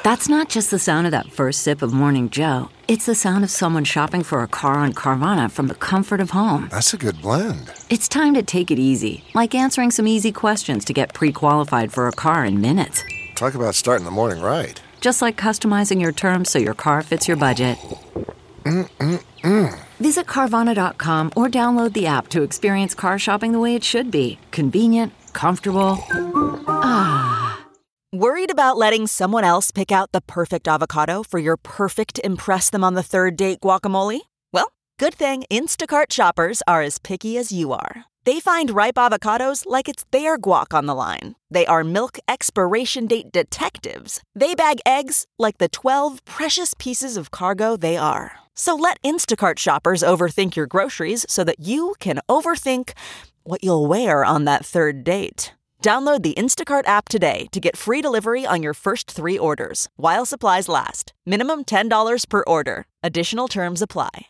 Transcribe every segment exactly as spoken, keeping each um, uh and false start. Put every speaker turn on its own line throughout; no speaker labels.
That's not just the sound of that first sip of Morning Joe. It's the sound of someone shopping for a car on Carvana from the comfort of home.
That's a good blend.
It's time to take it easy, like answering some easy questions to get pre-qualified for a car in minutes.
Talk about starting the morning right.
Just like customizing your terms so your car fits your budget.
Mm-mm-mm.
Visit Carvana dot com or download the app to experience car shopping the way it should be. Convenient, comfortable. Ah.
Worried about letting someone else pick out the perfect avocado for your perfect impress-them-on-the-third-date guacamole? Well, good thing Instacart shoppers are as picky as you are. They find ripe avocados like it's their guac on the line. They are milk expiration date detectives. They bag eggs like the twelve precious pieces of cargo they are. So let Instacart shoppers overthink your groceries so that you can overthink what you'll wear on that third date. Download the Instacart app today to get free delivery on your first three orders, while supplies last. Minimum ten dollars per order. Additional terms apply.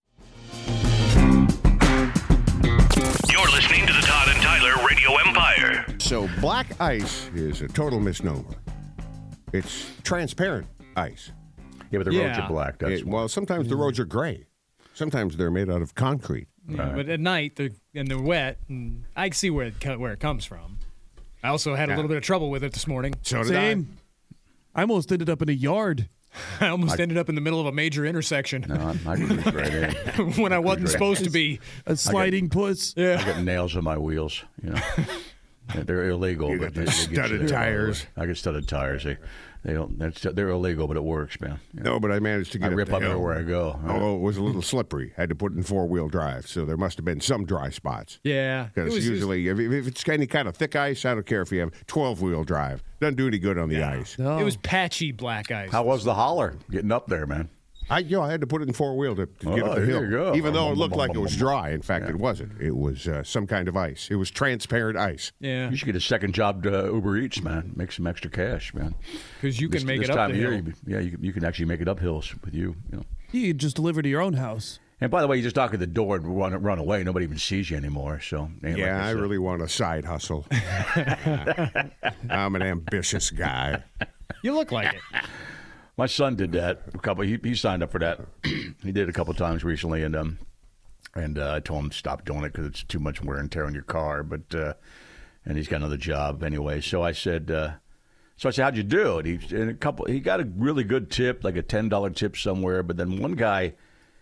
You're listening to the Todd and Tyler Radio Empire.
So black ice is a total misnomer. It's transparent ice.
Yeah, but the
Yeah.
roads are black. That's
It- well, sometimes the roads are gray. Sometimes they're made out of concrete.
Yeah, but at night they're and they're wet, and I can see where it co- where it comes from. I also had a
Yeah.
little bit of trouble with it this morning.
So did
Same. I almost ended up in a yard.
I almost ended up in the middle of a major intersection
no, I, I can reach right in.
when I wasn't supposed to be.
A sliding puss.
I
Yeah.
got nails on my wheels. You know, Yeah, they're illegal.
You
but
got the
they- they get
studded
you there.
tires.
I get studded tires. They, they don't. That's, they're illegal, but it works, man. You know,
No, but I managed to get
I
up
rip
the
up
hill.
everywhere I go.
Although it was a little slippery. Had to put it in four-wheel drive, so there must have been some dry spots.
Yeah. It
Because
was- it was-
usually, if, if it's any kind of thick ice, I don't care if you have twelve-wheel drive. Doesn't do any good on the ice.
No.
It was patchy black ice.
How was the holler getting up there, man?
I, you know, I had to put it in four-wheel to, to get
Oh,
up the
there
hill.
you go.
Even though it looked like it was dry. In fact, it wasn't. It was uh, some kind of ice. It was transparent ice.
Yeah.
You should get a second job to Uber Eats, man. Make some extra cash, man.
Because you can
This-
make
this
it up
time
the
of year,
hill.
you- yeah, you, can- you can actually make it up hills with you. You know.
You could just deliver to your own house.
And by the way, you just knock at the door and run run away. Nobody even sees you anymore. So ain't
Yeah,
like
I
it's a-
really want a side hustle. I'm an ambitious guy.
You look like it.
My son did that a couple. He, he signed up for that. He did it a couple times recently, and um, and uh, I told him to stop doing it because it's too much wear and tear on your car. But uh, and he's got another job anyway. So I said, uh, so I said, how'd you do it? He and a couple. He got a really good tip, like a ten dollar tip somewhere. But then one guy,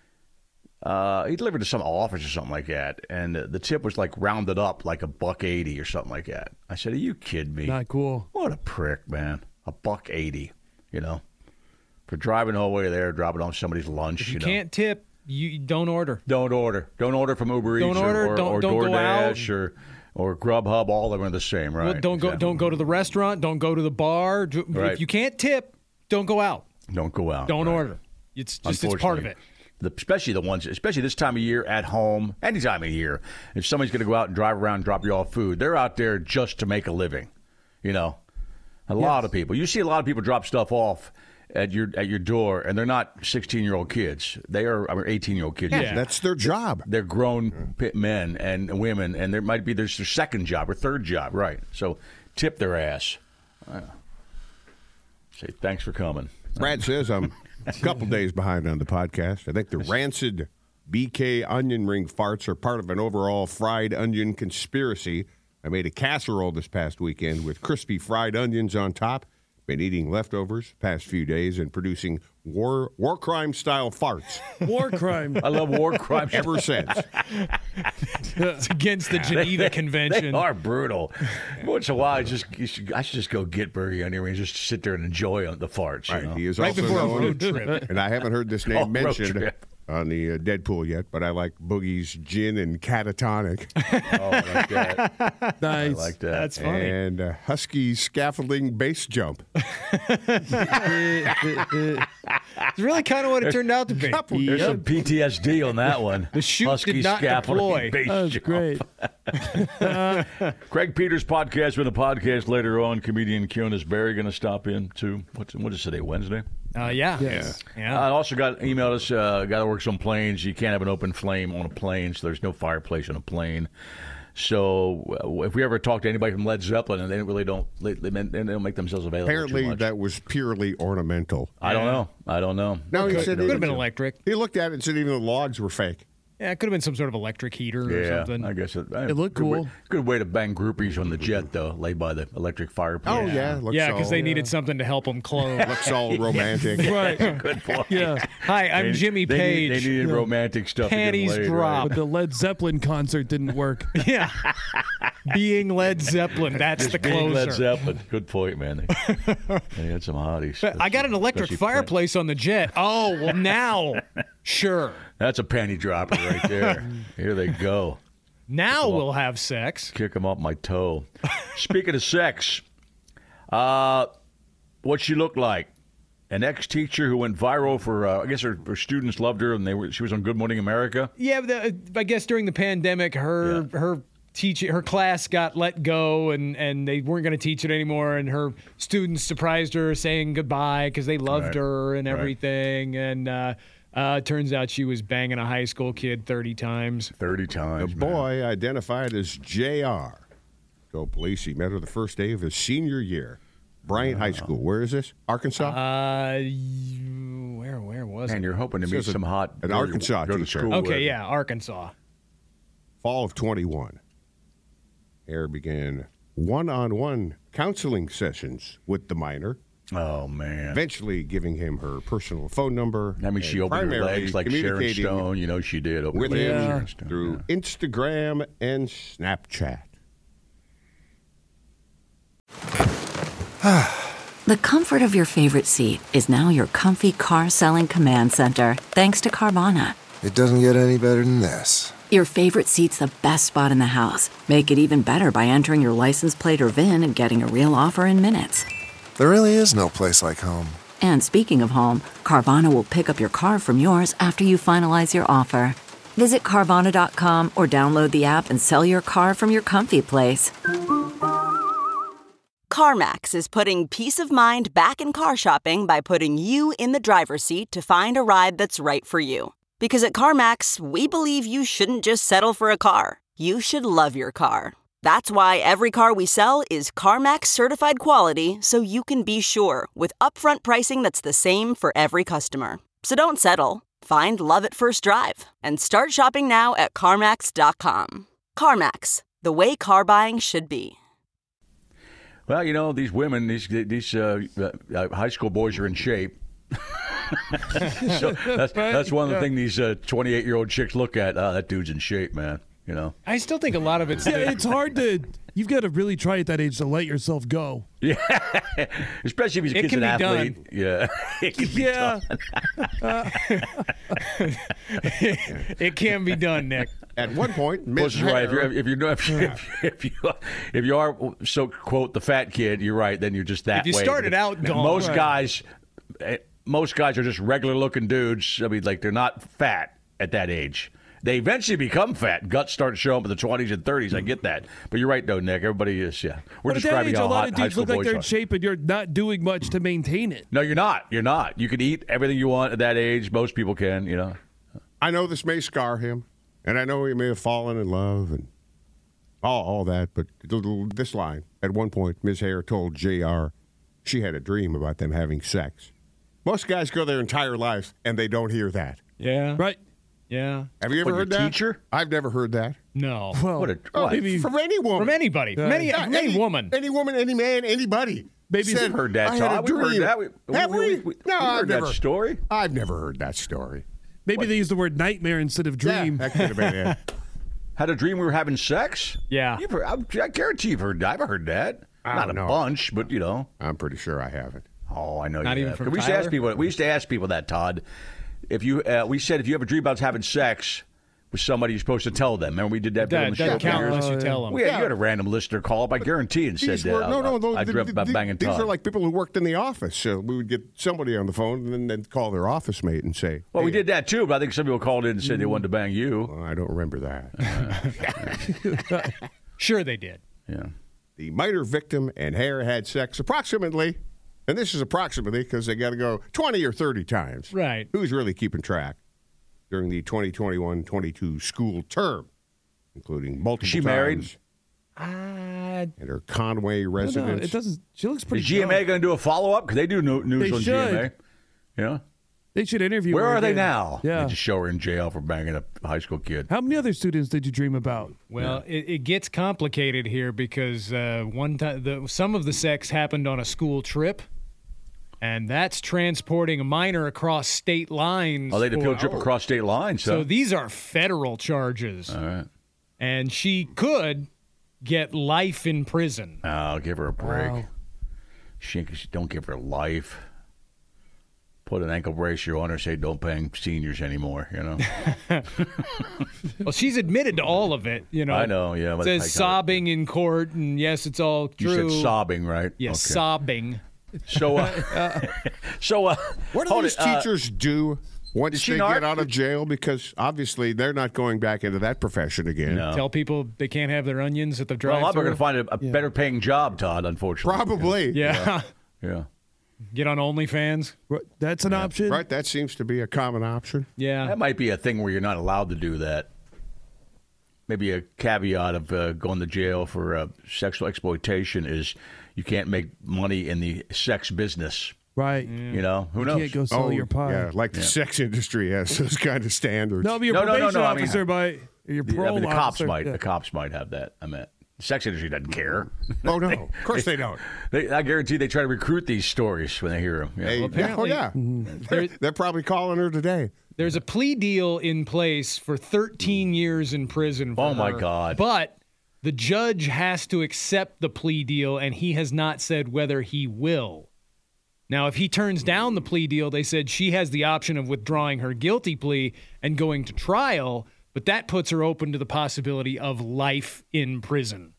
uh, he delivered to some office or something like that, and the tip was like rounded up like a buck eighty or something like that. I said, are you kidding me?
Not cool.
What a prick, man! A buck eighty, you know. For driving all the way there, dropping off somebody's lunch.
If you,
you know.
can't tip, you don't order.
Don't order. Don't order from Uber
Don't
Eats
order,
or, or,
don't-
or
don't go out.
DoorDash or or Grubhub. All of them are the same, right?
Well, don't go.
Exactly.
Don't go to the restaurant. Don't go to the bar. Do-
Right.
If you can't tip, don't go out.
Don't go out.
Don't
right.
order. It's just it's part of it.
The, especially the ones, especially this time of year at home, any time of year. If somebody's going to go out and drive around and drop you off food, they're out there just to make a living. You know, a lot of people. You see a lot of people drop stuff off at your at your door, and they're not sixteen year old kids. They are I mean, eighteen year old kids.
Yeah.
That's their job.
They're grown p- men and women, and there might be there's their second job or third job, right? So tip their ass. Uh, say thanks for coming.
Brad says I'm a couple days behind on the podcast. I think the rancid B K onion ring farts are part of an overall fried onion conspiracy. I made a casserole this past weekend with crispy fried onions on top. Been eating leftovers past few days and producing war war crime style farts
War crime.
I love war crimes.
ever since.
It's against the Geneva Convention.
They are brutal. Once in a while, I just you should, I should just go get Burger Onion Rings, just sit there and enjoy the farts. You know?
He is
Right
also
before a
known,
road trip.
and I haven't heard this
Oh,
name
road
mentioned
trip.
on the uh, Deadpool yet, but I like Boogie's gin and catatonic.
Oh, I like that. I
Nice.
like that.
That's funny.
And uh, Husky scaffolding base jump.
It's really kind of what it turned out to be.
There's some P T S D on that one.
The chute
Husky
did not
scaffolding
deploy.
base
That was
jump.
great.
Craig Peters podcast with a podcast later on. Comedian Kionis Berry going to stop in too. What's what is today? Wednesday.
Uh, yeah.
Yes.
Yeah.
I also got emailed us. Uh, got to work some planes. You can't have an open flame on a plane, so there's no fireplace on a plane. So uh, if we ever talk to anybody from Led Zeppelin, and they really don't, they, they don't make themselves available.
Apparently,
too much.
that was purely ornamental.
I don't know. I don't know.
No, he
Could,
said
could have been
even-
electric.
He looked at it and said even the logs were fake.
Yeah, it could have been some sort of electric heater or
Yeah,
something.
I guess it,
It looked
good
cool.
Way, good way to bang groupies on the jet, though, laid by the electric fireplace.
Oh, yeah. Looks
yeah, because
all,
they needed something to help them close.
looks all romantic.
Right.
Good point.
Yeah.
Hi, I'm
They-
Jimmy
they
Page.
Need, they needed
Yeah.
romantic stuff.
Panties
to get laid,
drop.
But the Led Zeppelin concert didn't work.
Yeah. Being Led Zeppelin, that's
Right?
the
Being
closer.
Led Zeppelin. Good point, man. They, they had some hotties.
I got an electric
Especially
fireplace on the jet. Oh, well, now, sure.
That's a panty dropper right there. Here they go.
Now we'll have sex.
Kick them up my toe. Speaking of sex, uh, what she looked like. An ex-teacher who went viral for, uh, I guess her, her students loved her, and they were. She was on Good Morning America.
Yeah, the, I guess during the pandemic, her
Yeah.
her teach her class got let go, and, and they weren't going to teach it anymore. And her students surprised her, saying goodbye because they loved
Right.
her and
Right.
everything. And uh, uh, turns out she was banging a high school kid thirty times.
Thirty
The
times. man.
boy, identified as J R, told police he met her the first day of his senior year. Bryant High School. Where is this? Arkansas?
Uh, you- where where was
Man,
it?
you're hoping to meet
Says a-
some hot
an
girl to
Arkansas
go to
teacher.
school with.
Okay, yeah, Arkansas.
Fall of twenty-one. Hare began one-on-one counseling sessions with the minor,
Oh man.
eventually giving him her personal phone number.
I mean, she
and
opened her
primarily
legs like Sharon
communicating
Stone. You know she did. Open
with
her legs
him
like Sharon Stone.
through
Yeah.
Instagram and Snapchat.
The comfort of your favorite seat is now your comfy car selling command center, thanks to Carvana.
It doesn't get any better than this.
Your favorite seat's the best spot in the house. Make it even better by entering your license plate or V I N and getting a real offer in minutes.
There really is no place like home.
And speaking of home, Carvana will pick up your car from yours after you finalize your offer. Visit Carvana dot com or download the app and sell your car from your comfy place.
CarMax is putting peace of mind back in car shopping by putting you in the driver's seat to find a ride that's right for you. Because at CarMax, we believe you shouldn't just settle for a car. You should love your car. That's why every car we sell is CarMax certified quality, so you can be sure with upfront pricing that's the same for every customer. So don't settle. Find love at first drive and start shopping now at CarMax dot com. CarMax, the way car buying should be.
Well, you know, these women, these these uh, uh, high school boys are in shape. So that's that's one of the things these uh, twenty-eight-year-old chicks look at. Oh, that dude's in shape, man. You know.
I still think a lot of it's.
Yeah, it's hard to. You've got to really try at that age to let yourself go.
Yeah, especially if he's
It
kid's
can
an
be
athlete.
done.
Yeah, it can be
Yeah.
done.
It can be done, Nick.
At one point, Miss
Plus, you're right. If you're
Hare-
if you're if you if you if you are so quote the fat kid, you're right. Then you're just that
If you
way.
started out gone,
most
right.
guys, eh, most guys are just regular looking dudes. I mean, like they're not fat at that age. They eventually become fat. Guts start to show up in the twenties and thirties. I get that, but you're right though, Nick. Everybody is yeah. We're
But at that
describing
age,
how
a lot
hot
of
high
dudes
school
look like
boys
they're in
are.
shape, and you're not doing much to maintain it.
No, you're not. You're not. You can eat everything you want at that age. Most people can. You know.
I know this may scar him, and I know he may have fallen in love and all, all that, but this line, at one point, Miz Hare told J R she had a dream about them having sex. Most guys go their entire lives, and they don't hear that.
Yeah.
Right?
Yeah.
Have you ever
What, your
heard that?
teacher?
I've never heard that.
No.
Well,
What a
Oh,
what?
maybe-
from any woman.
From anybody. From any,
Yeah,
from any woman.
Any woman, any man, anybody.
Maybe
said,
you've
heard that,
I had a
Todd. We've heard
dream.
that. We-
Have
we-
we?
we- we-
no,
we
I've
heard that
never,
story.
I've never heard that story.
maybe they use the word nightmare instead of dream.
Yeah, that could have been it.
Had a dream we were having sex?
Yeah.
You've heard, I, I guarantee you've heard that. I've heard that.
I
Not
don't
a
know.
bunch, but you know.
I'm pretty sure I haven't.
Oh, I know
Not
you
even
have.
from
we used to
Tyler?
ask people. We used to ask people that, Todd. If you, uh, we said if you have a dream about having sex with somebody, you're supposed to tell them. Remember we did that bit on
That
the show.
doesn't count
Gary?
unless you tell them.
We had,
Yeah.
You had a random listener call up, I guarantee, and said,
These were,
uh,
no, no, no.
I
the-
dreamt
the-
about
the-
banging
These
Todd.
are like people who worked in the office. So we would get somebody on the phone and then they'd call their office mate and say,
well, we
"Hey,
did that too, but I think some people called in and said they wanted to bang you.
well, I don't remember that.
Sure they did.
Yeah.
The minor victim and Hare had sex approximately, and this is approximately because they got to go twenty or thirty times.
Right.
Who's really keeping track during the twenty twenty-one twenty-two school term? including multiple
Is she
times.
married?
Uh,
And her Conway
No,
residence.
it doesn't. She looks pretty.
Is G M A
young.
going to do a follow up? Because they do no- news
They
on G M A.
should.
Yeah.
They should interview.
Where
her
are they
again.
now?
Yeah.
They just show her in jail for banging a high school kid.
How many other students did you dream about?
well, it, it gets complicated here because uh, one time the, some of the sex happened on a school trip, and that's transporting a minor across state lines.
Oh, they did a
for-
field trip across state lines.
So
So,
these are federal charges,
all right.
and she could get life in prison.
I'll give her a break.
Wow.
She, she don't give her life. Put an ankle bracer on her. Say don't bang seniors anymore. You know.
Well, she's admitted to all of it. You know,
I know. Yeah. but I
says
kinda-
sobbing in court, and yes, it's all
You
true.
said sobbing, right?
Yes,
Okay.
sobbing.
So, uh, so uh,
What do
hold
these
it, uh,
teachers do once
she
they
not-
get out of jail? Because obviously they're not going back into that profession again.
No.
Tell people they can't have their onions at the
Well, a lot of them are
drive-thru.
going to find a, a better paying job, Todd. Unfortunately.
Probably.
yeah.
Yeah.
Get on OnlyFans.
Right, that's an option.
Right, that seems to be a common option.
Yeah.
That might be a thing where you're not allowed to do that. Maybe a caveat of uh, going to jail for uh, sexual exploitation is you can't make money in the sex business.
Right.
You know, who
You
knows?
can't go sell your pie.
Oh, yeah, like the sex industry has those kind of standards.
No, but your
No, no, no,
probation
no, I mean-
officer by your
The- I
parole
mean, the cops
officer.
might.
Yeah.
The cops might have that. I meant the sex industry doesn't care.
Oh, no. Of course they don't.
They, I guarantee they try to recruit these stories when they hear them. Yeah.
Hey,
Well, apparently-
oh, yeah. They're, they're probably calling her today.
There's a plea deal in place for thirteen years in prison. For
Oh, my
her.
God.
But the judge has to accept the plea deal, and he has not said whether he will. Now, if he turns down the plea deal, they said she has the option of withdrawing her guilty plea and going to trial, but that puts her open to the possibility of life in prison.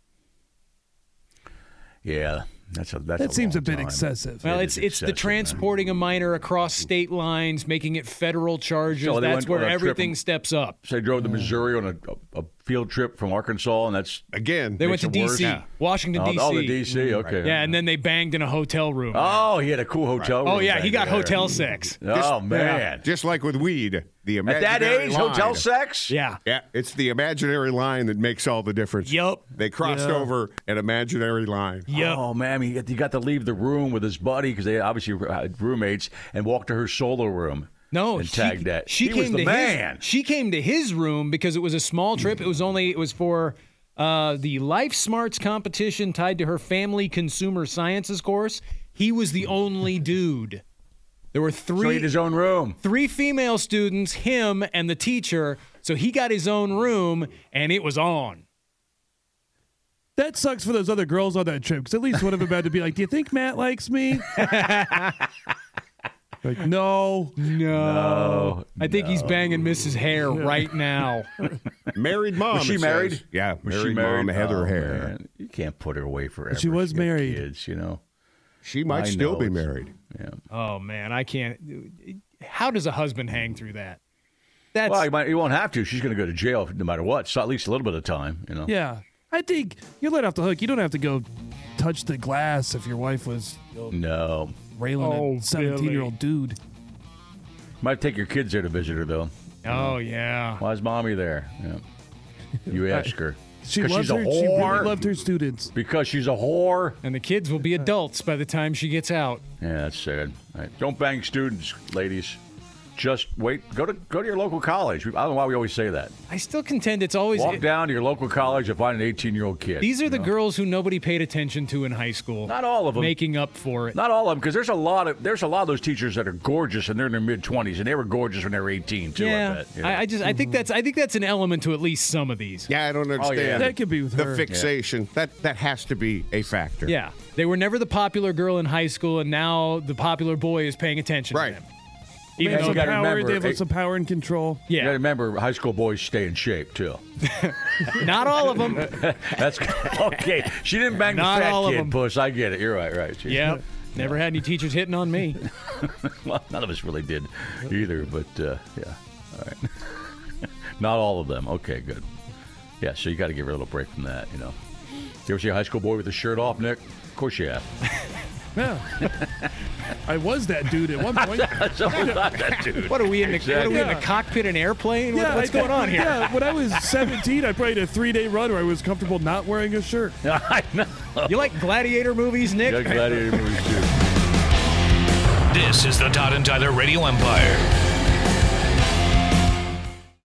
Yeah, that's a that's
That
a
seems
long
a bit
time.
excessive.
Well,
It
it's
is
it's the
excessive, man.
transporting a minor across state lines, making it federal charges.
So they
That's
went
where
on a trip
everything
from-
steps up.
So they drove to Missouri on a, a field trip from Arkansas, and that's
Again,
They went to
Makes it
D
worse.
C,
Yeah.
Washington,
oh,
D C.
oh, the D C. Okay.
Yeah, and then they banged in a hotel room.
Oh, he had a cool hotel room.
Oh, yeah, he
back
got
there.
hotel sex.
Oh man!
just like with weed, the
At
imaginary
that age,
line.
hotel sex?
Yeah.
Yeah, it's the imaginary line that makes all the difference.
Yup.
They crossed
Yeah.
over an imaginary line.
Yep.
Oh man, he got, he got to leave the room with his buddy because they obviously had roommates and walk to her solo room.
No,
and
she,
tagged that.
She
he
came
was the
to
man.
His, she came to his room because it was a small trip. It was only it was for uh, the Life Smarts competition tied to her family consumer sciences course. He was the only dude. There were
So he
three
had his own room.
three female students, him and the teacher. So he got his own room, and it was on.
That sucks for those other girls on that trip because at least one of them had to be like, "Do you think Matt likes me?" Like, no.
No,
I think he's banging Missus Hare right now.
Married mom.
Was she
it
married?
says. Yeah,
Was
married,
she married?
mom, Heather
Oh,
Hare.
man. You can't put her away forever.
She was
got
married.
Kids, you know.
She might
I
still
know,
be
it's-
married.
Yeah.
Oh man, I can't. How does a husband hang through that? That's
Well, you, might, you won't have to. She's going to go to jail no matter what. So at least a little bit of time, you know.
Yeah. I think you're let off the hook. You don't have to go touch the glass if your wife was
No.
railing
Oh,
a seventeen-year-old dude.
Might take your kids there to visit her, though.
oh yeah.
Why's mommy there? Yeah. You ask her.
She
'Cause
loves
she's a
her. She
whore.
really loved her students.
Because she's a whore.
And the kids will be adults by the time she gets out.
Yeah, that's sad. All right. Don't bang students, ladies. Just wait. Go to go to your local college. I don't know why we always say that.
I still contend it's always
Walk down to your local college and find an eighteen-year-old kid.
these are
you
the
know?
girls who nobody paid attention to in high school.
Not all of them.
Making up for it.
Not all of them, because there's a lot of there's a lot of those teachers that are gorgeous and they're in their mid twenties, and they were gorgeous when they were eighteen too. I
yeah,
bet. Yeah.
I, I just I think that's I think that's an element to at least some of these.
Yeah, I don't understand.
yeah.
That could be with
the
her.
fixation. That that has to be a factor.
Yeah, they were never the popular girl in high school, and now the popular boy is paying attention
Right.
to them.
They
Even
have
you
though,
some
gotta
power.
remember,
They have
hey-
some power and control.
You gotta
yeah,
remember, high school boys stay in shape too.
not all of them.
That's okay. She didn't bang
Not
the fat
all of
kid,
them.
puss. I get it. You're right. Right. She-
Yeah, never had any teachers hitting on me.
Well, none of us really did either, but uh, yeah. All right. Not all of them. Okay, good. Yeah, so you got to give her a little break from that, you know. You ever see a high school boy with his shirt off, Nick? Of course you have.
Yeah. I was that dude at one point.
So not that dude.
What are we in the, what are we in the
Yeah.
cockpit an airplane? What-
Yeah,
What's
I-
going on here?
Yeah, when I was seventeen, I played a three-day run where I was comfortable not wearing a shirt.
I know.
You like gladiator movies, Nick?
Yeah, gladiator movies too.
This is the Todd and Tyler Radio Empire.